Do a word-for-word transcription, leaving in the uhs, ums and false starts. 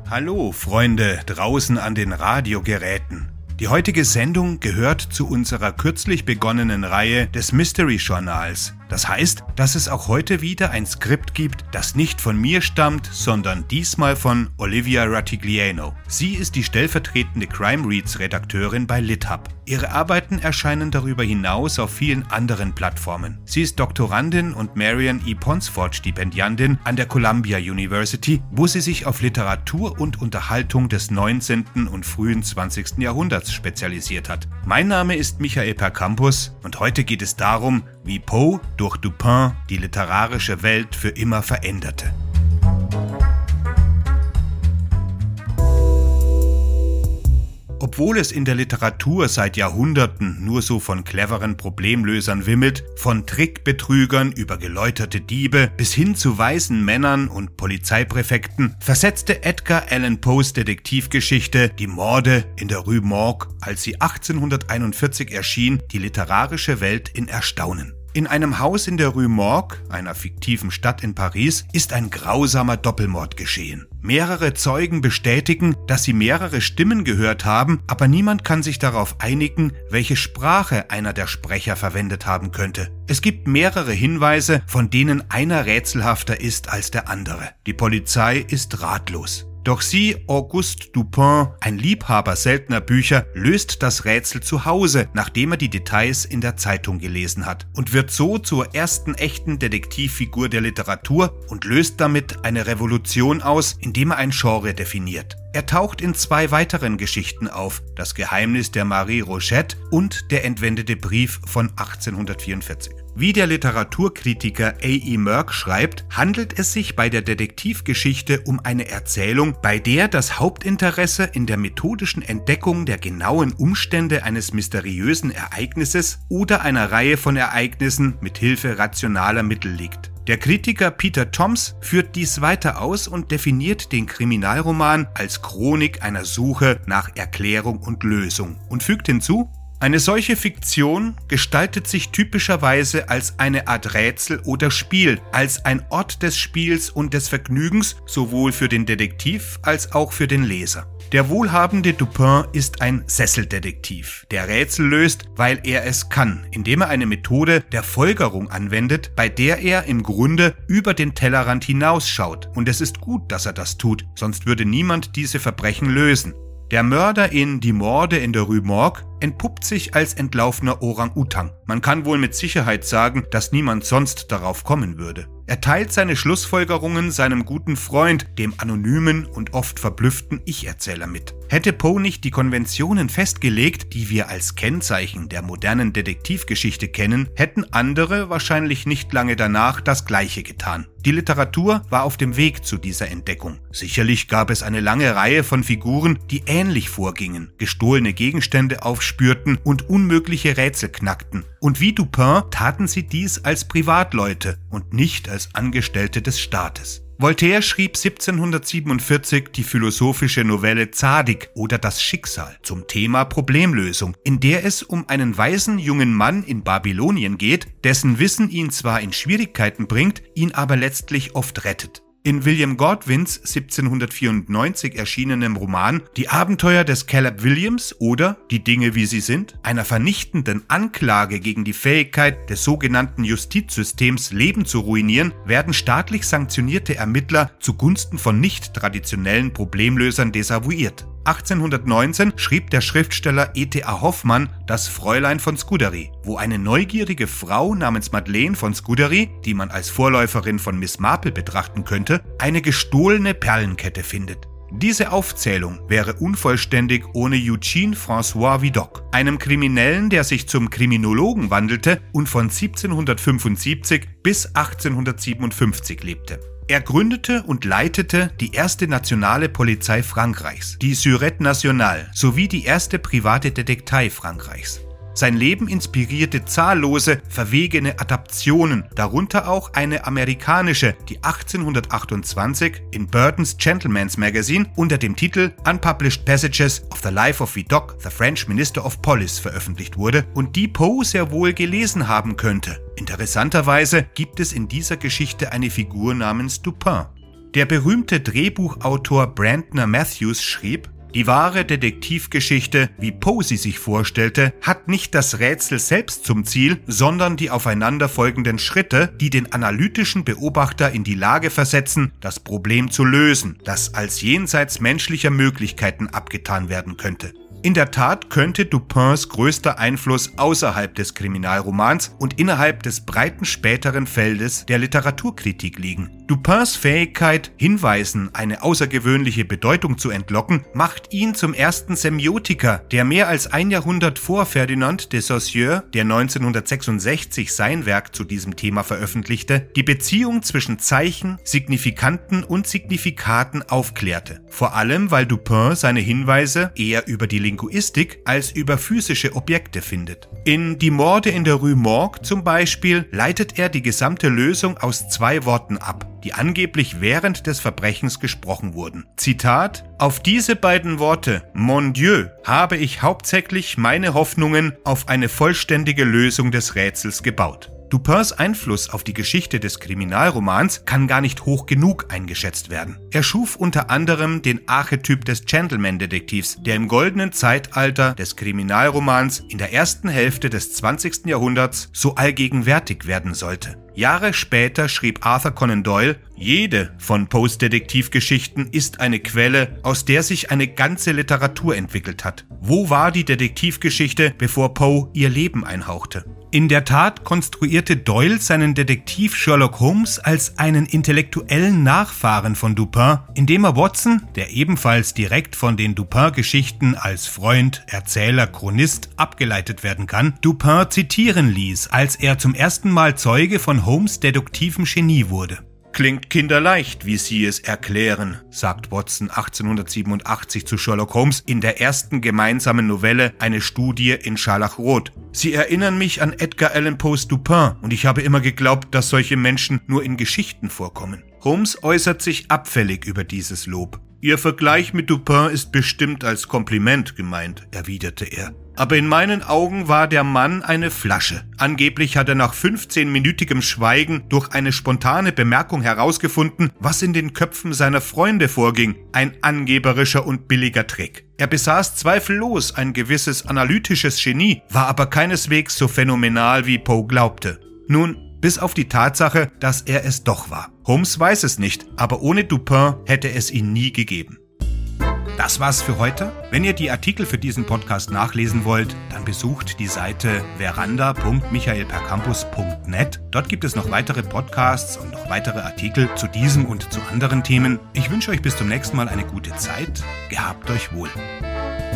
Hallo Freunde draußen an den Radiogeräten. Die heutige Sendung gehört zu unserer kürzlich begonnenen Reihe des Mystery Journals. Das heißt, dass es auch heute wieder ein Skript gibt, das nicht von mir stammt, sondern diesmal von Olivia Rattigliano. Sie ist die stellvertretende Crime Reads Redakteurin bei LitHub. Ihre Arbeiten erscheinen darüber hinaus auf vielen anderen Plattformen. Sie ist Doktorandin und Marion E. Ponsford Stipendiandin an der Columbia University, wo sie sich auf Literatur und Unterhaltung des neunzehnten und frühen zwanzigsten Jahrhunderts spezialisiert hat. Mein Name ist Michael Percampus und heute geht es darum, wie Poe durch Dupin die literarische Welt für immer veränderte. Obwohl es in der Literatur seit Jahrhunderten nur so von cleveren Problemlösern wimmelt, von Trickbetrügern über geläuterte Diebe bis hin zu weisen Männern und Polizeipräfekten, versetzte Edgar Allan Poes Detektivgeschichte Die Morde in der Rue Morgue, als sie achtzehnhunderteinundvierzig erschien, die literarische Welt in Erstaunen. In einem Haus in der Rue Morgue, einer fiktiven Stadt in Paris, ist ein grausamer Doppelmord geschehen. Mehrere Zeugen bestätigen, dass sie mehrere Stimmen gehört haben, aber niemand kann sich darauf einigen, welche Sprache einer der Sprecher verwendet haben könnte. Es gibt mehrere Hinweise, von denen einer rätselhafter ist als der andere. Die Polizei ist ratlos. Doch sie, Auguste Dupin, ein Liebhaber seltener Bücher, löst das Rätsel zu Hause, nachdem er die Details in der Zeitung gelesen hat, und wird so zur ersten echten Detektivfigur der Literatur und löst damit eine Revolution aus, indem er ein Genre definiert. Er taucht in zwei weiteren Geschichten auf, Das Geheimnis der Marie Rogêt und Der entwendete Brief von achtzehnhundertvierundvierzig. Wie der Literaturkritiker A E Merck schreibt, handelt es sich bei der Detektivgeschichte um eine Erzählung, bei der das Hauptinteresse in der methodischen Entdeckung der genauen Umstände eines mysteriösen Ereignisses oder einer Reihe von Ereignissen mit Hilfe rationaler Mittel liegt. Der Kritiker Peter Toms führt dies weiter aus und definiert den Kriminalroman als Chronik einer Suche nach Erklärung und Lösung und fügt hinzu: Eine solche Fiktion gestaltet sich typischerweise als eine Art Rätsel oder Spiel, als ein Ort des Spiels und des Vergnügens, sowohl für den Detektiv als auch für den Leser. Der wohlhabende Dupin ist ein Sesseldetektiv, der Rätsel löst, weil er es kann, indem er eine Methode der Folgerung anwendet, bei der er im Grunde über den Tellerrand hinausschaut. Und es ist gut, dass er das tut, sonst würde niemand diese Verbrechen lösen. Der Mörder in Die Morde in der Rue Morgue entpuppt sich als entlaufener Orang-Utang. Man kann wohl mit Sicherheit sagen, dass niemand sonst darauf kommen würde. Er teilt seine Schlussfolgerungen seinem guten Freund, dem anonymen und oft verblüfften Ich-Erzähler mit. Hätte Poe nicht die Konventionen festgelegt, die wir als Kennzeichen der modernen Detektivgeschichte kennen, hätten andere wahrscheinlich nicht lange danach das Gleiche getan. Die Literatur war auf dem Weg zu dieser Entdeckung. Sicherlich gab es eine lange Reihe von Figuren, die ähnlich vorgingen, gestohlene Gegenstände aufspürten und unmögliche Rätsel knackten. Und wie Dupin taten sie dies als Privatleute und nicht als Angestellte des Staates. Voltaire schrieb siebzehnhundertsiebenundvierzig die philosophische Novelle Zadig oder Das Schicksal zum Thema Problemlösung, in der es um einen weisen jungen Mann in Babylonien geht, dessen Wissen ihn zwar in Schwierigkeiten bringt, ihn aber letztlich oft rettet. In William Godwins siebzehnhundertvierundneunzig erschienenem Roman Die Abenteuer des Caleb Williams oder Die Dinge wie sie sind, einer vernichtenden Anklage gegen die Fähigkeit des sogenannten Justizsystems, Leben zu ruinieren, werden staatlich sanktionierte Ermittler zugunsten von nicht traditionellen Problemlösern desavouiert. achtzehnhundertneunzehn schrieb der Schriftsteller E T A Hoffmann Das Fräulein von Scuderi, wo eine neugierige Frau namens Madeleine von Scuderi, die man als Vorläuferin von Miss Marple betrachten könnte, eine gestohlene Perlenkette findet. Diese Aufzählung wäre unvollständig ohne Eugene François Vidocq, einem Kriminellen, der sich zum Kriminologen wandelte und von siebzehnhundertfünfundsiebzig bis achtzehnhundertsiebenundfünfzig lebte. Er gründete und leitete die erste nationale Polizei Frankreichs, die Sûreté Nationale, sowie die erste private Detektei Frankreichs. Sein Leben inspirierte zahllose, verwegene Adaptionen, darunter auch eine amerikanische, die achtzehnhundertachtundzwanzig in Burton's Gentleman's Magazine unter dem Titel Unpublished Passages of the Life of Vidocq, the French Minister of Police veröffentlicht wurde und die Poe sehr wohl gelesen haben könnte. Interessanterweise gibt es in dieser Geschichte eine Figur namens Dupin. Der berühmte Drehbuchautor Brandner Matthews schrieb: Die wahre Detektivgeschichte, wie Poe sie sich vorstellte, hat nicht das Rätsel selbst zum Ziel, sondern die aufeinanderfolgenden Schritte, die den analytischen Beobachter in die Lage versetzen, das Problem zu lösen, das als jenseits menschlicher Möglichkeiten abgetan werden könnte. In der Tat könnte Dupins größter Einfluss außerhalb des Kriminalromans und innerhalb des breiten späteren Feldes der Literaturkritik liegen. Dupins Fähigkeit, Hinweisen eine außergewöhnliche Bedeutung zu entlocken, macht ihn zum ersten Semiotiker, der mehr als ein Jahrhundert vor Ferdinand de Saussure, der neunzehnhundertsechsundsechzig sein Werk zu diesem Thema veröffentlichte, die Beziehung zwischen Zeichen, Signifikanten und Signifikaten aufklärte. Vor allem, weil Dupin seine Hinweise eher über die Linguistik als über physische Objekte findet. In Die Morde in der Rue Morgue zum Beispiel leitet er die gesamte Lösung aus zwei Worten ab, die angeblich während des Verbrechens gesprochen wurden. Zitat: Auf diese beiden Worte, Mon Dieu, habe ich hauptsächlich meine Hoffnungen auf eine vollständige Lösung des Rätsels gebaut. Dupins Einfluss auf die Geschichte des Kriminalromans kann gar nicht hoch genug eingeschätzt werden. Er schuf unter anderem den Archetyp des Gentleman-Detektivs, der im goldenen Zeitalter des Kriminalromans in der ersten Hälfte des zwanzigsten Jahrhunderts so allgegenwärtig werden sollte. Jahre später schrieb Arthur Conan Doyle: Jede von Poes Detektivgeschichten ist eine Quelle, aus der sich eine ganze Literatur entwickelt hat. Wo war die Detektivgeschichte, bevor Poe ihr Leben einhauchte? In der Tat konstruierte Doyle seinen Detektiv Sherlock Holmes als einen intellektuellen Nachfahren von Dupin, indem er Watson, der ebenfalls direkt von den Dupin-Geschichten als Freund, Erzähler, Chronist abgeleitet werden kann, Dupin zitieren ließ, als er zum ersten Mal Zeuge von Holmes' deduktivem Genie wurde. Klingt kinderleicht, wie Sie es erklären, sagt Watson achtzehnhundertsiebenundachtzig zu Sherlock Holmes in der ersten gemeinsamen Novelle Eine Studie in Scharlachrot. Sie erinnern mich an Edgar Allan Poes Dupin und ich habe immer geglaubt, dass solche Menschen nur in Geschichten vorkommen. Holmes äußert sich abfällig über dieses Lob. Ihr Vergleich mit Dupin ist bestimmt als Kompliment gemeint, erwiderte er. Aber in meinen Augen war der Mann eine Flasche. Angeblich hat er nach fünfzehnminütigem Schweigen durch eine spontane Bemerkung herausgefunden, was in den Köpfen seiner Freunde vorging. Ein angeberischer und billiger Trick. Er besaß zweifellos ein gewisses analytisches Genie, war aber keineswegs so phänomenal, wie Poe glaubte. Nun, bis auf die Tatsache, dass er es doch war. Holmes weiß es nicht, aber ohne Dupin hätte es ihn nie gegeben. Das war's für heute. Wenn ihr die Artikel für diesen Podcast nachlesen wollt, dann besucht die Seite veranda punkt michael per campus punkt net. Dort gibt es noch weitere Podcasts und noch weitere Artikel zu diesem und zu anderen Themen. Ich wünsche euch bis zum nächsten Mal eine gute Zeit. Gehabt euch wohl.